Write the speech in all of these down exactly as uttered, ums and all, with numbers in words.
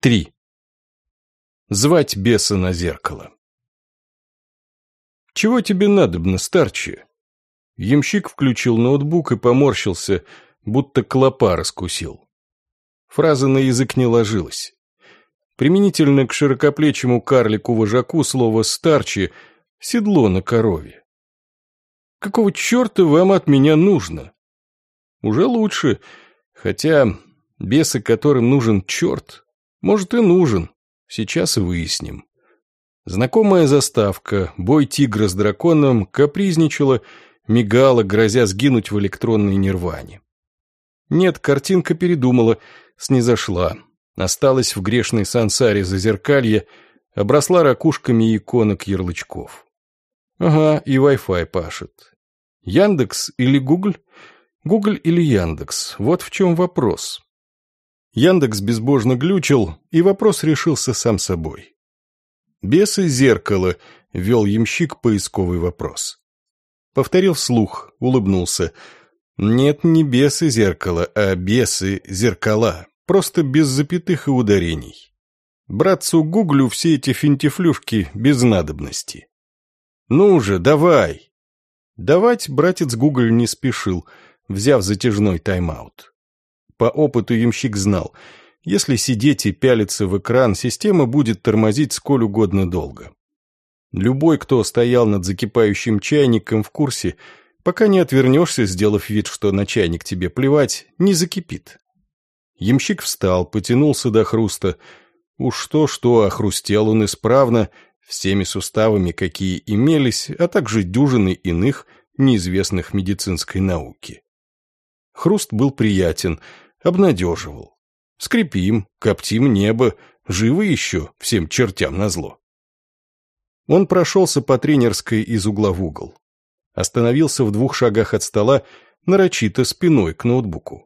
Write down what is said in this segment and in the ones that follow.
Три. Звать беса на зеркало. «Чего тебе надобно, старче?» Ямщик включил ноутбук и поморщился, будто клопа раскусил. Фраза на язык не ложилась. Применительно к широкоплечему карлику-вожаку слово «старче» — седло на корове. «Какого черта вам от меня нужно?» Уже лучше, хотя бесы, которым нужен черт, может и нужен, сейчас и выясним. Знакомая заставка, бой тигра с драконом, капризничала, мигала, грозя сгинуть в электронной нирване. Нет, картинка передумала, снизошла, осталась в грешной сансаре зазеркалья, обросла ракушками иконок ярлычков. Ага, и Wi-Fi пашет. Яндекс или Гугль? Гугль или Яндекс? Вот в чем вопрос. Яндекс безбожно глючил, и вопрос решился сам собой. «Бесы зеркало», — ввел ямщик поисковый вопрос. Повторил вслух, улыбнулся. «Нет, не бесы зеркало, а бесы зеркала, просто без запятых и ударений. Братцу Гуглю все эти финтифлюшки без надобности. Ну же, давай!» Давать братец Гугль не спешил, взяв затяжной тайм-аут. По опыту ямщик знал, если сидеть и пялиться в экран, система будет тормозить сколь угодно долго. Любой, кто стоял над закипающим чайником, в курсе, пока не отвернешься, сделав вид, что на чайник тебе плевать, не закипит. Ямщик встал, потянулся до хруста. Уж что-что, а хрустел он исправно, всеми суставами, какие имелись, а также дюжины иных, неизвестных медицинской науке. Хруст был приятен, обнадеживал. Скрипим, коптим небо, живы еще, всем чертям назло. Он прошелся по тренерской из угла в угол. Остановился в двух шагах от стола, нарочито спиной к ноутбуку.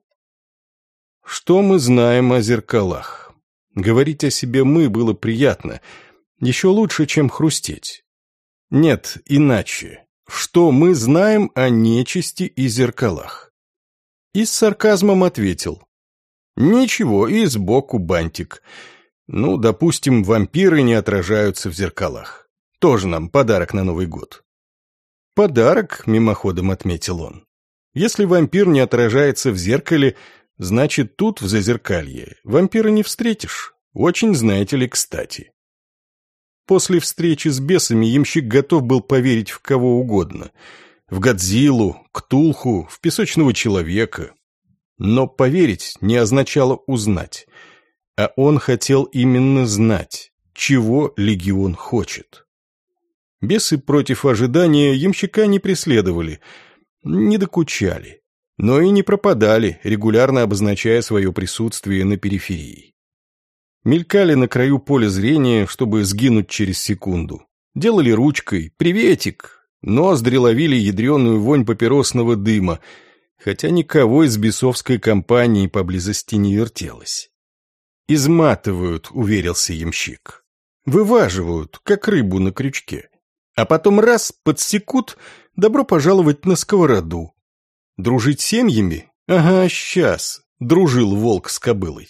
Что мы знаем о зеркалах? Говорить о себе «мы» было приятно, еще лучше, чем хрустеть. Нет, иначе. Что мы знаем о нечисти и зеркалах? И с сарказмом ответил. Ничего, и сбоку бантик. Ну, допустим, вампиры не отражаются в зеркалах. Тоже нам подарок на Новый год. Подарок, мимоходом отметил он. Если вампир не отражается в зеркале, значит, тут, в зазеркалье, вампира не встретишь. Очень, знаете ли, кстати. После встречи с бесами ямщик готов был поверить в кого угодно. В Годзиллу, Ктулху, в песочного человека. Но поверить не означало узнать. А он хотел именно знать, чего легион хочет. Бесы против ожидания ямщика не преследовали, не докучали, но и не пропадали, регулярно обозначая свое присутствие на периферии. Мелькали на краю поля зрения, чтобы сгинуть через секунду. Делали ручкой «Приветик!», ноздри ловили ядреную вонь папиросного дыма, хотя никого из бесовской компании поблизости не вертелось. «Изматывают», — уверился ямщик. «Вываживают, как рыбу на крючке. А потом раз, подсекут, добро пожаловать на сковороду. Дружить семьями? Ага, сейчас», — дружил волк с кобылой.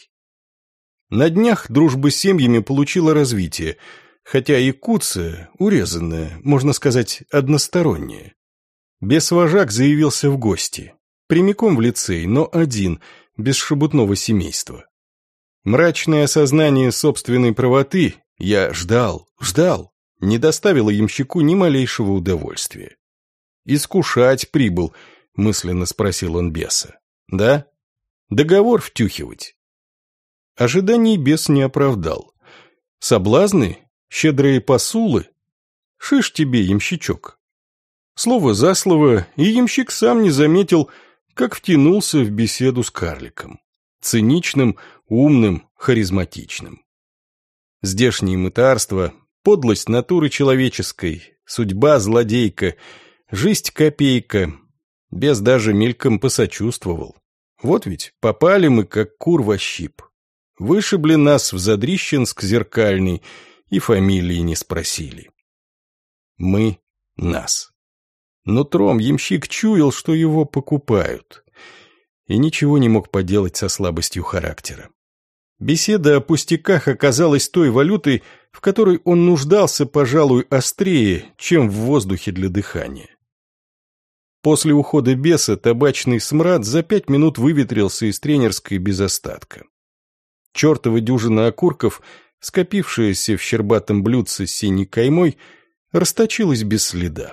На днях дружба с семьями получила развитие, хотя и куцая, урезанная, можно сказать, односторонняя. Бес-вожак заявился в гости, прямиком в лицей, но один, без шебутного семейства. Мрачное осознание собственной правоты, я ждал, ждал, не доставило ямщику ни малейшего удовольствия. «Искушать прибыл», — мысленно спросил он беса. «Да? Договор втюхивать». Ожиданий бес не оправдал. Соблазны? Щедрые посулы? Шиш тебе, ямщичок. Слово за слово, и ямщик сам не заметил, как втянулся в беседу с карликом. Циничным, умным, харизматичным. Здешние мытарства, подлость натуры человеческой, судьба злодейка, жизнь копейка. Бес даже мельком посочувствовал. Вот ведь попали мы, как кур во щип. Вышибли нас в Задрищенск зеркальный, и фамилии не спросили. Мы — нас. Нутром ямщик чуял, что его покупают, и ничего не мог поделать со слабостью характера. Беседа о пустяках оказалась той валютой, в которой он нуждался, пожалуй, острее, чем в воздухе для дыхания. После ухода беса табачный смрад за пять минут выветрился из тренерской без остатка. Чертова дюжина окурков, скопившаяся в щербатом блюдце с синей каймой, расточилась без следа.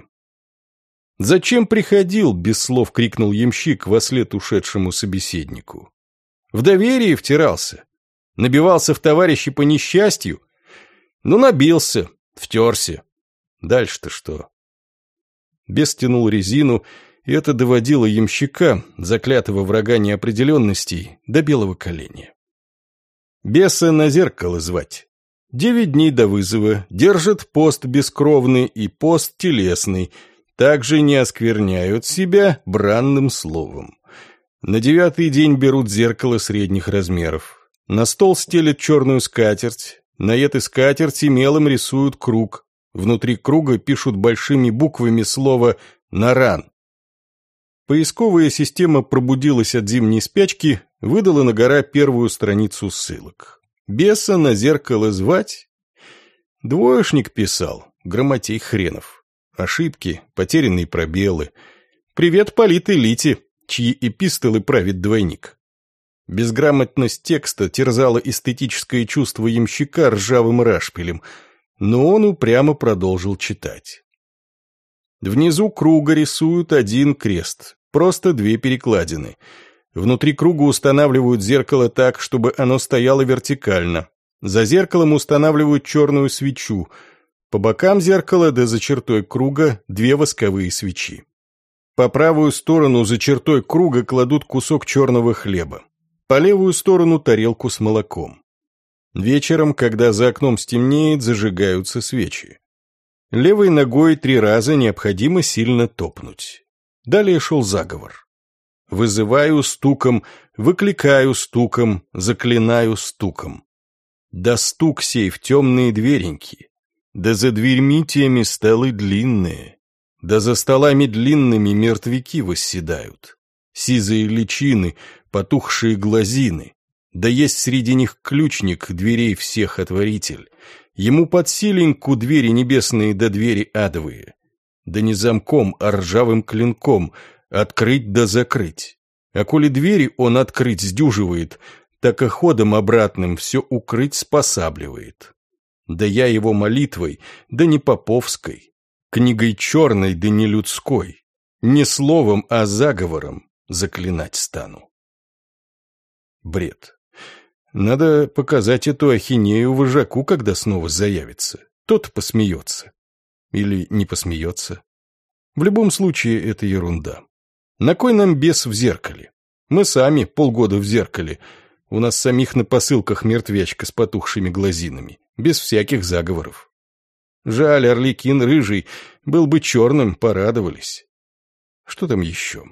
«Зачем приходил?» — без слов крикнул ямщик вослед ушедшему собеседнику. «В доверие втирался? Набивался в товарищи по несчастью? Ну, набился, втерся. Дальше-то что?» Бес тянул резину, и это доводило ямщика, заклятого врага неопределенностей, до белого коленя. Беса на зеркало звать. Девять дней до вызова, держит пост бескровный и пост телесный, также не оскверняют себя бранным словом. На девятый день берут зеркало средних размеров. На стол стелят черную скатерть, на этой скатерти мелом рисуют круг. Внутри круга пишут большими буквами слово «Наран». Поисковая система пробудилась от зимней спячки, выдала на гора первую страницу ссылок. Беса на зеркало звать? Двоечник писал, грамотей хренов. Ошибки, потерянные пробелы. Привет политой Лите, чьи эпистолы правит двойник. Безграмотность текста терзала эстетическое чувство ямщика ржавым рашпилем, но он упрямо продолжил читать. Внизу круга рисуют один крест, просто две перекладины. Внутри круга устанавливают зеркало так, чтобы оно стояло вертикально. За зеркалом устанавливают черную свечу. По бокам зеркала, да за чертой круга, две восковые свечи. По правую сторону за чертой круга кладут кусок черного хлеба. По левую сторону тарелку с молоком. Вечером, когда за окном стемнеет, зажигаются свечи. Левой ногой три раза необходимо сильно топнуть. Далее шел заговор. Вызываю стуком, выкликаю стуком, заклинаю стуком. Да стук сей в темные двереньки, да за дверьми теми столы длинные, да за столами длинными мертвяки восседают. Сизые личины, потухшие глазины, да есть среди них ключник, дверей всех отворитель. Ему под силеньку двери небесные да двери адовые. Да не замком, а ржавым клинком, открыть да закрыть. А коли двери он открыть сдюживает, так и ходом обратным все укрыть спосабливает. Да я его молитвой, да не поповской, книгой черной, да не людской, не словом, а заговором заклинать стану. Бред. Надо показать эту ахинею вожаку, когда снова заявится. Тот посмеется. Или не посмеется. В любом случае, это ерунда. На кой нам бес в зеркале? Мы сами полгода в зеркале. У нас самих на посылках мертвячка с потухшими глазинами. Без всяких заговоров. Жаль, Орликин рыжий. Был бы черным, порадовались. Что там еще?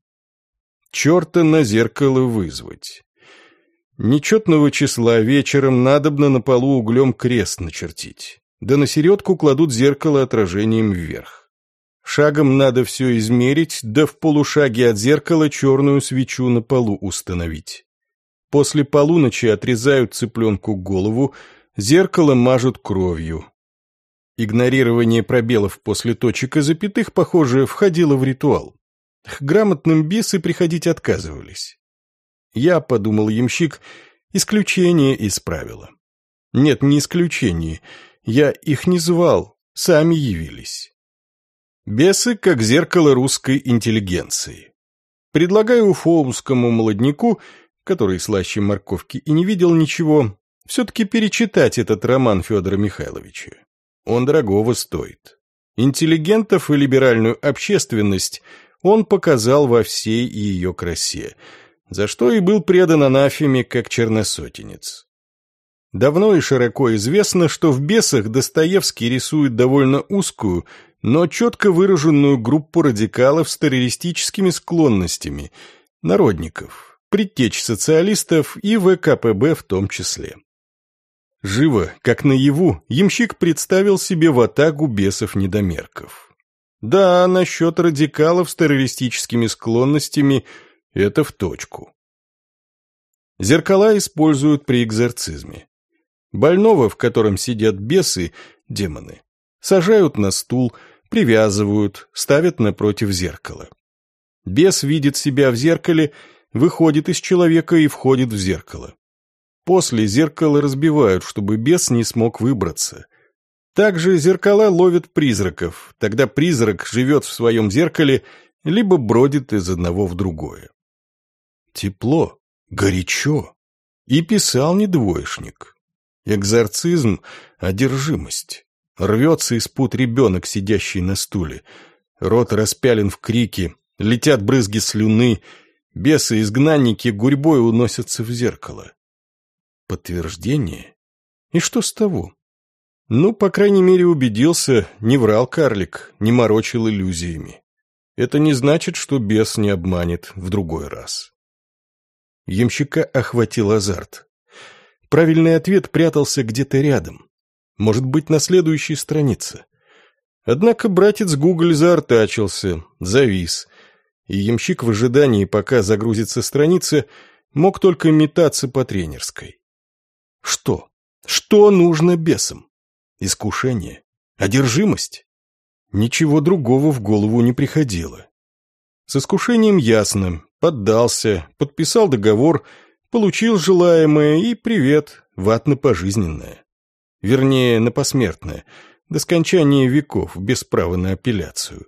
Черта на зеркало вызвать. Нечетного числа вечером надобно на полу углем крест начертить. Да на середку кладут зеркало отражением вверх. Шагом надо все измерить, да в полушаге от зеркала черную свечу на полу установить. После полуночи отрезают цыпленку голову, зеркало мажут кровью. Игнорирование пробелов после точек и запятых, похоже, входило в ритуал. К грамотным бесы приходить отказывались. Я, подумал ямщик, исключение из правила. Нет, не исключение. Я их не звал, сами явились. Бесы как зеркало русской интеллигенции. Предлагаю уфоускому молодняку, который слаще морковки и не видел ничего, все-таки перечитать этот роман Федора Михайловича. Он дорогого стоит. Интеллигентов и либеральную общественность он показал во всей ее красе, за что и был предан анафеме как черносотенец. Давно и широко известно, что в «Бесах» Достоевский рисует довольно узкую, но четко выраженную группу радикалов с террористическими склонностями, народников, предтеч социалистов и вэ ка пэ бэ в том числе. Живо, как наяву, ямщик представил себе ватагу бесов-недомерков. Да, насчет радикалов с террористическими склонностями – это в точку. Зеркала используют при экзорцизме. Больного, в котором сидят бесы, демоны, сажают на стул, привязывают, ставят напротив зеркала. Бес видит себя в зеркале, выходит из человека и входит в зеркало. После зеркало разбивают, чтобы бес не смог выбраться. Также зеркала ловят призраков, тогда призрак живет в своем зеркале, либо бродит из одного в другое. Тепло, горячо. И писал не двоечник. Экзорцизм — одержимость. Рвется из пут ребенок, сидящий на стуле. Рот распялен в крике, летят брызги слюны, бесы-изгнанники гурьбой уносятся в зеркало. Подтверждение? И что с того? Ну, по крайней мере, убедился, не врал карлик, не морочил иллюзиями. Это не значит, что бес не обманет в другой раз. Ямщика охватил азарт. Правильный ответ прятался где-то рядом. Может быть, на следующей странице. Однако братец Гуголь заортачился, завис, и ямщик в ожидании, пока загрузится страница, мог только метаться по тренерской. Что? Что нужно бесам? Искушение? Одержимость? Ничего другого в голову не приходило. С искушением ясно. Поддался, подписал договор, получил желаемое и привет, ват на пожизненное. Вернее, на посмертное, до скончания веков, без права на апелляцию.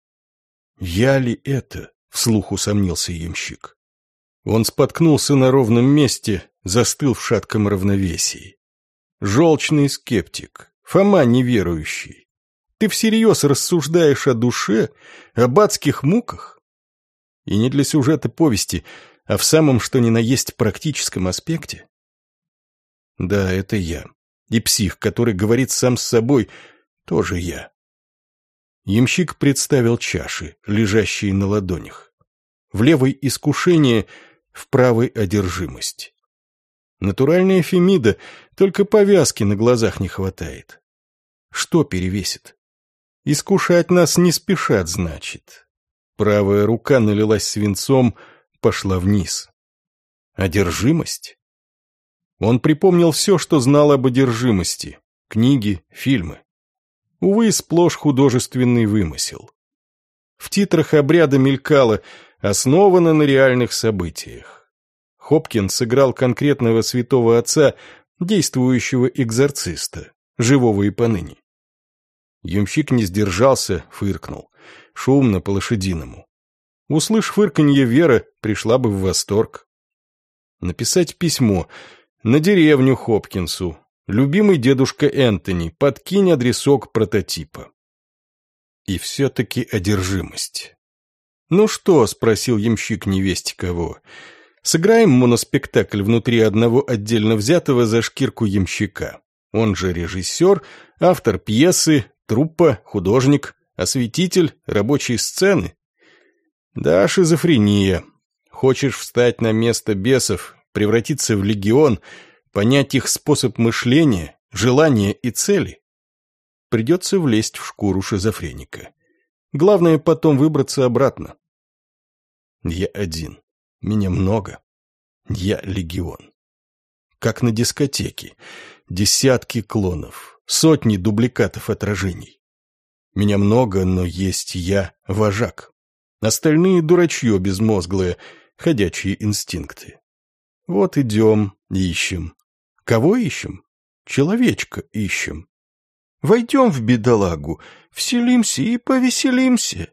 «Я ли это?» — вслух усомнился ямщик. Он споткнулся на ровном месте, застыл в шатком равновесии. Желчный скептик, Фома неверующий. Ты всерьез рассуждаешь о душе, об адских муках? И не для сюжета повести, а в самом что ни на есть практическом аспекте? Да, это я. И псих, который говорит сам с собой, тоже я. Ямщик представил чаши, лежащие на ладонях. В левой искушение, в правой одержимость. Натуральная Фемида, только повязки на глазах не хватает. Что перевесит? Искушать нас не спешат, значит. Правая рука налилась свинцом, пошла вниз. Одержимость? Он припомнил все, что знал об одержимости. Книги, фильмы. Увы, сплошь художественный вымысел. В титрах обряда мелькало, основано на реальных событиях. Хопкинс сыграл конкретного святого отца, действующего экзорциста, живого и поныне. Ямщик не сдержался, фыркнул. Шумно по-лошадиному. Услышь фырканье, Вера пришла бы в восторг. Написать письмо на деревню Хопкинсу. Любимый дедушка Энтони, подкинь адресок прототипа. И все-таки одержимость. «Ну что?» — спросил ямщик невесть кого. «Сыграем моноспектакль внутри одного отдельно взятого за шкирку ямщика. Он же режиссер, автор пьесы, труппа, художник, осветитель, рабочие сцены. Да, шизофрения. Хочешь встать на место бесов, превратиться в легион, понять их способ мышления, желания и цели? Придется влезть в шкуру шизофреника. Главное потом выбраться обратно. Я один. Меня много. Я легион. Как на дискотеке. Десятки клонов, сотни дубликатов отражений. Меня много, но есть я, вожак. Остальные дурачье безмозглое, ходячие инстинкты. Вот идем, ищем. Кого ищем? Человечка ищем. Войдем в бедолагу, вселимся и повеселимся.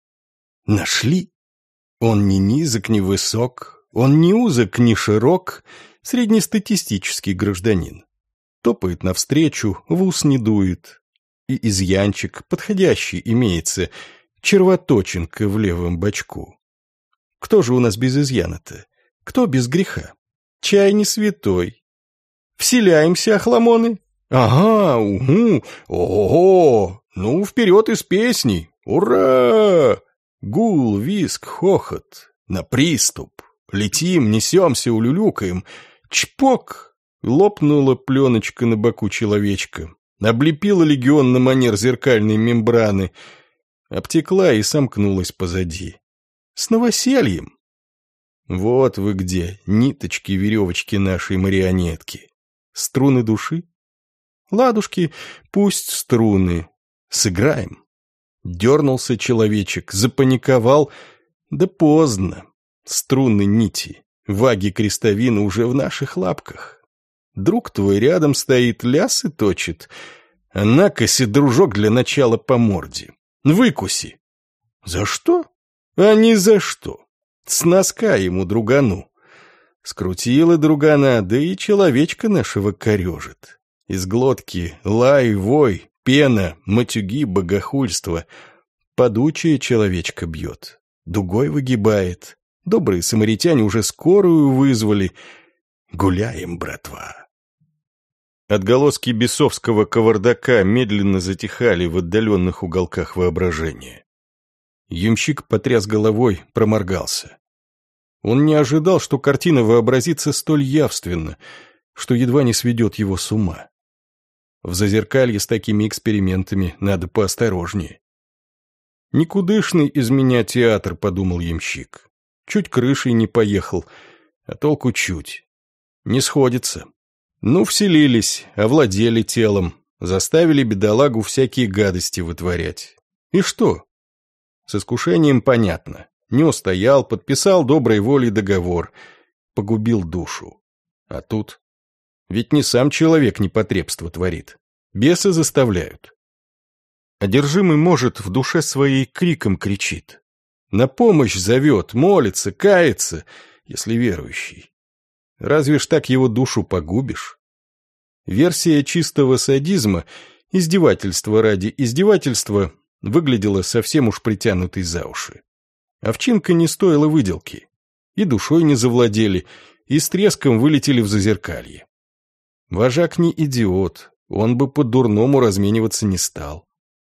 Нашли. Он ни низок, ни высок, он ни узок, ни широк, среднестатистический гражданин. Топает навстречу, в ус не дует. И изъянчик подходящий имеется, червоточинка в левом бочку. Кто же у нас без изъяна-то? Кто без греха? Чай не святой. Вселяемся, охламоны? Ага, угу, ого, ну, вперед из песней, ура! Гул, визг, хохот, на приступ. Летим, несемся, улюлюкаем. Чпок! Лопнула пленочка на боку человечка. Облепила легион на манер зеркальной мембраны. Обтекла и сомкнулась позади. С новосельем. Вот вы где, ниточки, веревочки нашей марионетки. Струны души? Ладушки, пусть струны. Сыграем. Дернулся человечек, запаниковал. Да поздно. Струны нити, ваги крестовины уже в наших лапках. Друг твой рядом стоит, лясы точит. А накоси, дружок, для начала по морде. Выкуси. За что? А не за что. С носка ему другану. Скрутила другана, да и человечка нашего корежит. Из глотки лай, вой, пена, матюги, богохульство. Подучая человечка бьет, дугой выгибает. Добрые самаритяне уже скорую вызвали. Гуляем, братва. Отголоски бесовского кавардака медленно затихали в отдаленных уголках воображения. Ямщик потряс головой, проморгался. Он не ожидал, что картина вообразится столь явственно, что едва не сведет его с ума. В Зазеркалье с такими экспериментами надо поосторожнее. «Никудышный из меня театр», — подумал ямщик. Чуть крышей не поехал, а толку чуть. Не сходится. Ну, вселились, овладели телом, заставили бедолагу всякие гадости вытворять. И что? С искушением понятно. Не устоял, подписал доброй волей договор, погубил душу. А тут? Ведь не сам человек непотребство творит. Бесы заставляют. Одержимый, может, в душе своей криком кричит. На помощь зовет, молится, кается, если верующий. Разве ж так его душу погубишь? Версия чистого садизма, издевательства ради издевательства, выглядела совсем уж притянутой за уши. Овчинка не стоила выделки. И душой не завладели, и с треском вылетели в Зазеркалье. Вожак не идиот, он бы по-дурному размениваться не стал.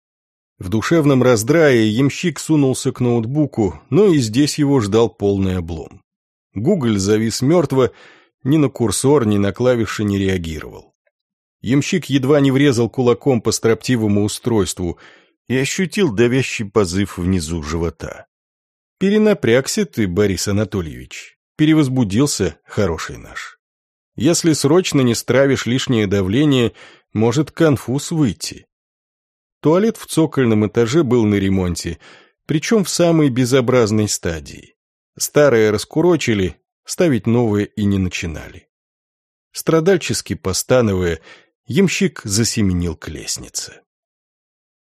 В душевном раздрае ямщик сунулся к ноутбуку, но и здесь его ждал полный облом. Гугль завис мертво, ни на курсор, ни на клавиши не реагировал. Ямщик едва не врезал кулаком по строптивому устройству и ощутил давящий позыв внизу живота. Перенапрягся ты, Борис Анатольевич, перевозбудился, хороший наш. Если срочно не стравишь лишнее давление, может конфуз выйти. Туалет в цокольном этаже был на ремонте, причем в самой безобразной стадии. Старое раскурочили, ставить новое и не начинали. Страдальчески постановая, ямщик засеменил к лестнице.